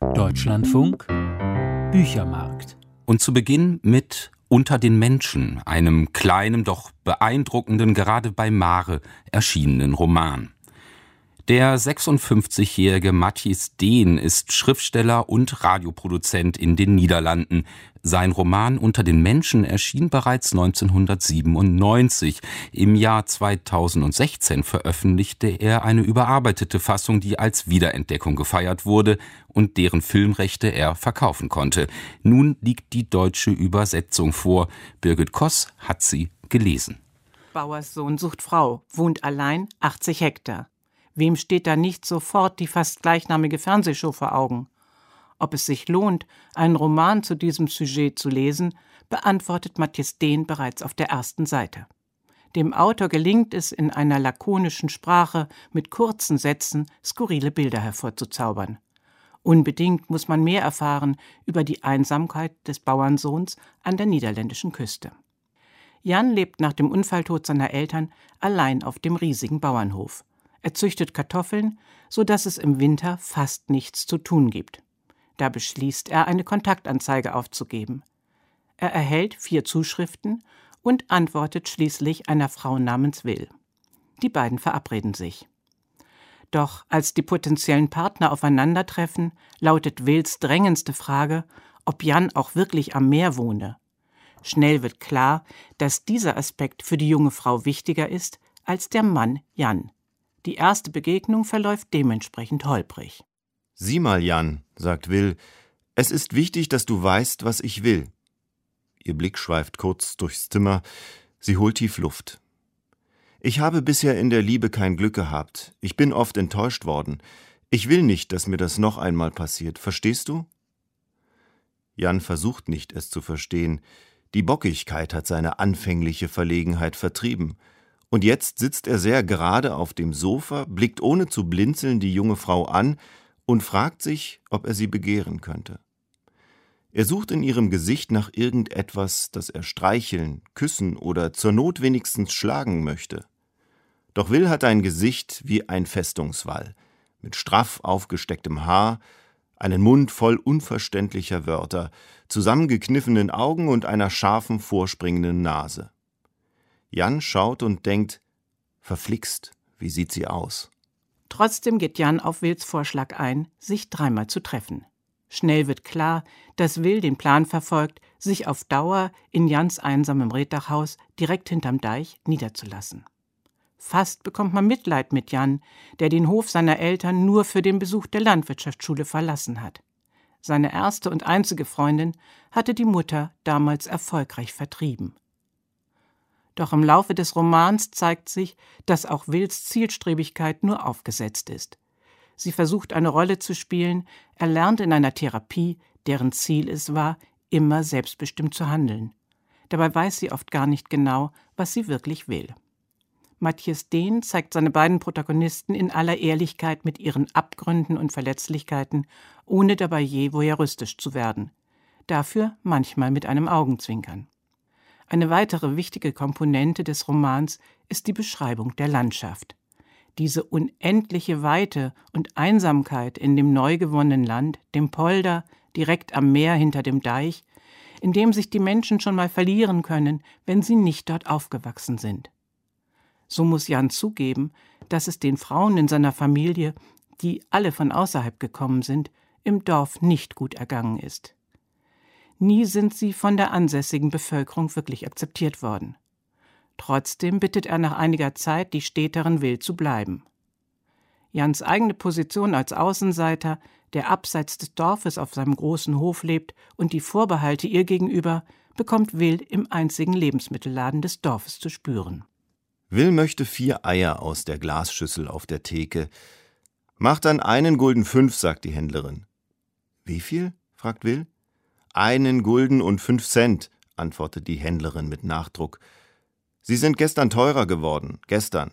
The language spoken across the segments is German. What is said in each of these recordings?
Deutschlandfunk Büchermarkt. Und zu Beginn mit Unter den Menschen, einem kleinen, doch beeindruckenden, gerade bei Mare erschienenen Roman. Der 56-jährige Matthijs Deen ist Schriftsteller und Radioproduzent in den Niederlanden. Sein Roman Unter den Menschen erschien bereits 1997. Im Jahr 2016 veröffentlichte er eine überarbeitete Fassung, die als Wiederentdeckung gefeiert wurde und deren Filmrechte er verkaufen konnte. Nun liegt die deutsche Übersetzung vor. Birgit Koss hat sie gelesen. Bauers Sohn sucht Frau, wohnt allein, 80 Hektar. Wem steht da nicht sofort die fast gleichnamige Fernsehshow vor Augen? Ob es sich lohnt, einen Roman zu diesem Sujet zu lesen, beantwortet Matthijs Deen bereits auf der ersten Seite. Dem Autor gelingt es, in einer lakonischen Sprache mit kurzen Sätzen skurrile Bilder hervorzuzaubern. Unbedingt muss man mehr erfahren über die Einsamkeit des Bauernsohns an der niederländischen Küste. Jan lebt nach dem Unfalltod seiner Eltern allein auf dem riesigen Bauernhof. Er züchtet Kartoffeln, so dass es im Winter fast nichts zu tun gibt. Da beschließt er, eine Kontaktanzeige aufzugeben. Er erhält 4 Zuschriften und antwortet schließlich einer Frau namens Will. Die beiden verabreden sich. Doch als die potenziellen Partner aufeinandertreffen, lautet Wills drängendste Frage, ob Jan auch wirklich am Meer wohne. Schnell wird klar, dass dieser Aspekt für die junge Frau wichtiger ist als der Mann Jan. Die erste Begegnung verläuft dementsprechend holprig. »Sieh mal, Jan«, sagt Will, »es ist wichtig, dass du weißt, was ich will.« Ihr Blick schweift kurz durchs Zimmer, sie holt tief Luft. »Ich habe bisher in der Liebe kein Glück gehabt. Ich bin oft enttäuscht worden. Ich will nicht, dass mir das noch einmal passiert. Verstehst du?« Jan versucht nicht, es zu verstehen. Die Bockigkeit hat seine anfängliche Verlegenheit vertrieben. Und jetzt sitzt er sehr gerade auf dem Sofa, blickt ohne zu blinzeln die junge Frau an und fragt sich, ob er sie begehren könnte. Er sucht in ihrem Gesicht nach irgendetwas, das er streicheln, küssen oder zur Not wenigstens schlagen möchte. Doch Will hat ein Gesicht wie ein Festungswall, mit straff aufgestecktem Haar, einen Mund voll unverständlicher Wörter, zusammengekniffenen Augen und einer scharfen, vorspringenden Nase. Jan schaut und denkt, verflixt, wie sieht sie aus? Trotzdem geht Jan auf Wills Vorschlag ein, sich 3-mal zu treffen. Schnell wird klar, dass Will den Plan verfolgt, sich auf Dauer in Jans einsamem Reetdachhaus direkt hinterm Deich niederzulassen. Fast bekommt man Mitleid mit Jan, der den Hof seiner Eltern nur für den Besuch der Landwirtschaftsschule verlassen hat. Seine erste und einzige Freundin hatte die Mutter damals erfolgreich vertrieben. Doch im Laufe des Romans zeigt sich, dass auch Wills Zielstrebigkeit nur aufgesetzt ist. Sie versucht, eine Rolle zu spielen, er lernt in einer Therapie, deren Ziel es war, immer selbstbestimmt zu handeln. Dabei weiß sie oft gar nicht genau, was sie wirklich will. Matthijs Deen zeigt seine beiden Protagonisten in aller Ehrlichkeit mit ihren Abgründen und Verletzlichkeiten, ohne dabei je voyeuristisch zu werden. Dafür manchmal mit einem Augenzwinkern. Eine weitere wichtige Komponente des Romans ist die Beschreibung der Landschaft. Diese unendliche Weite und Einsamkeit in dem neu gewonnenen Land, dem Polder, direkt am Meer hinter dem Deich, in dem sich die Menschen schon mal verlieren können, wenn sie nicht dort aufgewachsen sind. So muss Jan zugeben, dass es den Frauen in seiner Familie, die alle von außerhalb gekommen sind, im Dorf nicht gut ergangen ist. Nie sind sie von der ansässigen Bevölkerung wirklich akzeptiert worden. Trotzdem bittet er nach einiger Zeit die Städterin Will zu bleiben. Jans eigene Position als Außenseiter, der abseits des Dorfes auf seinem großen Hof lebt, und die Vorbehalte ihr gegenüber, bekommt Will im einzigen Lebensmittelladen des Dorfes zu spüren. Will möchte 4 Eier aus der Glasschüssel auf der Theke. »Mach dann 1,05 Gulden, sagt die Händlerin. »Wie viel?« fragt Will. 1,05 Gulden, antwortet die Händlerin mit Nachdruck. »Sie sind gestern teurer geworden, gestern.«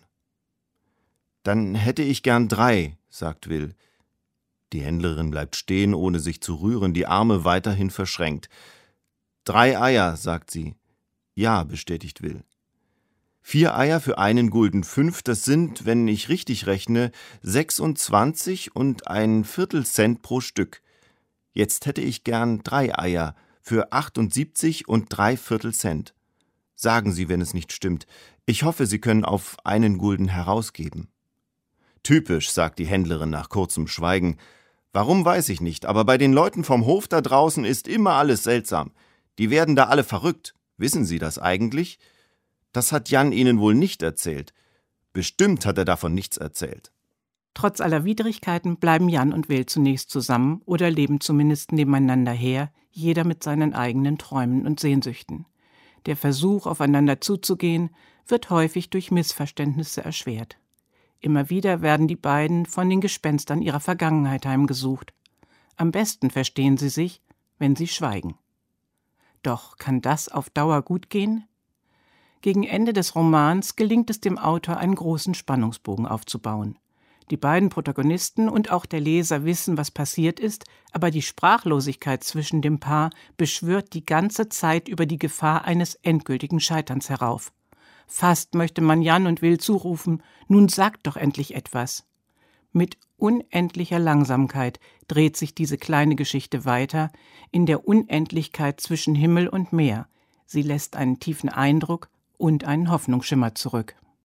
»Dann hätte ich gern 3, sagt Will. Die Händlerin bleibt stehen, ohne sich zu rühren, die Arme weiterhin verschränkt. 3 Eier, sagt sie. »Ja«, bestätigt Will. 4 Eier für 1,05 Gulden, das sind, wenn ich richtig rechne, 26 und ein Viertelcent pro Stück. Jetzt hätte ich gern 3 Eier für 78 und 3/4 Cent. Sagen Sie, wenn es nicht stimmt. Ich hoffe, Sie können auf 1 Gulden herausgeben.« »Typisch«, sagt die Händlerin nach kurzem Schweigen. »Warum, weiß ich nicht, aber bei den Leuten vom Hof da draußen ist immer alles seltsam. Die werden da alle verrückt. Wissen Sie das eigentlich? Das hat Jan Ihnen wohl nicht erzählt. Bestimmt hat er davon nichts erzählt.« Trotz aller Widrigkeiten bleiben Jan und Will zunächst zusammen oder leben zumindest nebeneinander her, jeder mit seinen eigenen Träumen und Sehnsüchten. Der Versuch, aufeinander zuzugehen, wird häufig durch Missverständnisse erschwert. Immer wieder werden die beiden von den Gespenstern ihrer Vergangenheit heimgesucht. Am besten verstehen sie sich, wenn sie schweigen. Doch kann das auf Dauer gut gehen? Gegen Ende des Romans gelingt es dem Autor, einen großen Spannungsbogen aufzubauen. Die beiden Protagonisten und auch der Leser wissen, was passiert ist, aber die Sprachlosigkeit zwischen dem Paar beschwört die ganze Zeit über die Gefahr eines endgültigen Scheiterns herauf. Fast möchte man Jan und Will zurufen: »Nun sagt doch endlich etwas.« Mit unendlicher Langsamkeit dreht sich diese kleine Geschichte weiter, in der Unendlichkeit zwischen Himmel und Meer. Sie lässt einen tiefen Eindruck und einen Hoffnungsschimmer zurück.